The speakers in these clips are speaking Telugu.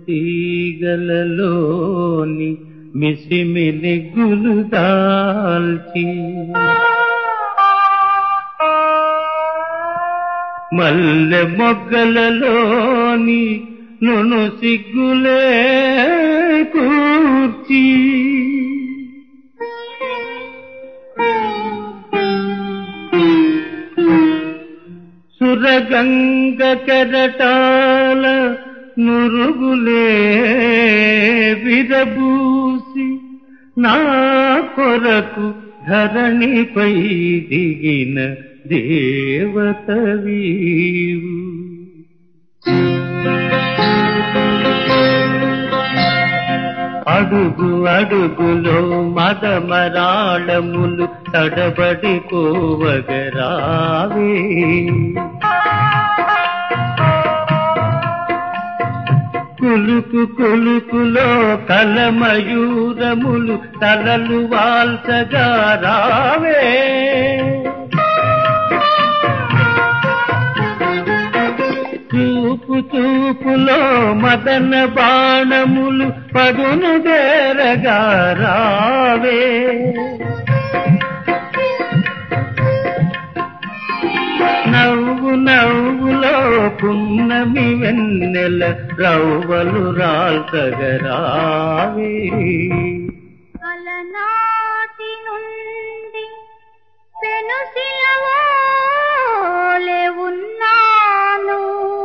తీగలలోని మిసిమిని గులు దాల్చి మల్లె మొగ్గలలోని నును సిగ్గులే కూర్చి సురగంగ కెరటాల నురుగులే విరబూసి నా కొరకు ధరణిపై దిగిన దేవతవీవు అడుగు అడుగులో మదమరాళములు తడబడిపోవగరావే కులుకు కులుకులో కలమయూరములు తలలు వాల్చగా రావే చూపు చూపులో మదన బాణములు పదును దేరగా రావే నవ్వు నవ్వులో పున్నమి వెన్నెల రవ్వలు రాల్చగరావే అలనాటి నుండి పెనుసిలవోలే ఉన్నాను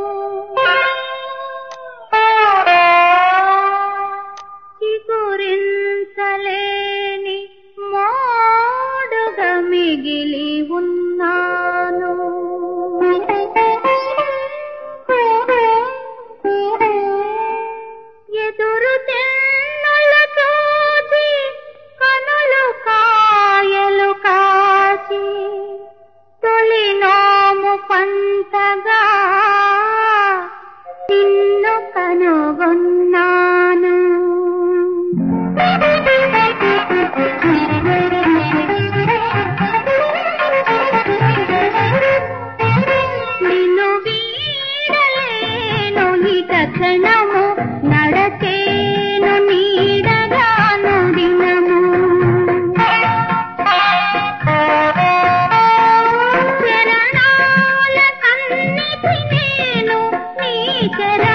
చిగురించలేని మోడుగా మిగిలి ఉన్నాను ఎదురు తెన్నల చూచి కనులు కాయలు కాచి తొలి నోము పంటగా నిన్ను కనుగొన్నాను నిన్ను వీడలేను ఇక క్షణము నడచేను నీడగాను దినము చరణాల సన్నిధి నేను నీ చరణ